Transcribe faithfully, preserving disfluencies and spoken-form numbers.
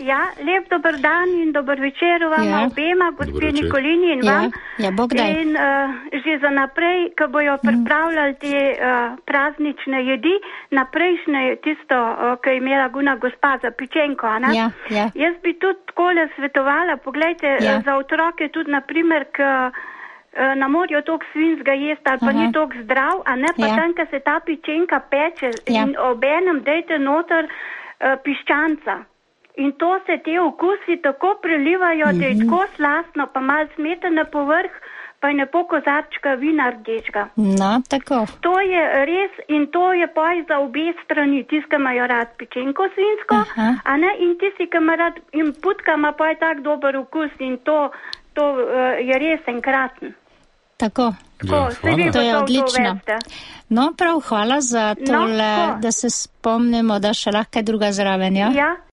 Ja, lep dober dan in dober večer vam Ja. obema, gospe Nikolini in vam. Ja, ja, Bog daj. In uh, že za naprej, ko bojo pripravljali te uh, praznične jedi, naprejšnje tisto, uh, ko je imela guna gospa za pičenko, a ne? Ja, ja. Jaz bi tudi takole svetovala, poglejte, Ja. uh, za otroke tudi, naprimer, k na morju toliko svinjskega jesti ali pa Aha. ni toliko zdrav, a ne pa Ja. tam, ko se ta pičenka peče Ja. in obenem dejte noter uh, piščanca. In to se te okusi tako prelivajo, mm-hmm. da je tako slastno, pa malo smetane povrh, pa je nepo kozarčka vina rdečega. No, tako. To je res in to je poj za obe strani, tisti, ki imajo rad pičenko svinjsko, Aha. a ne, in tisti, ki ima rad in putka ima poj tak dober okus in to, to uh, je res enkraten. Tako. Tako, Ja, se vi hvala. To je gotovo to odlično. veste. No, prav, hvala za tole, tako. da se spomnimo, da še lahko je druga zraven, ja? Ja,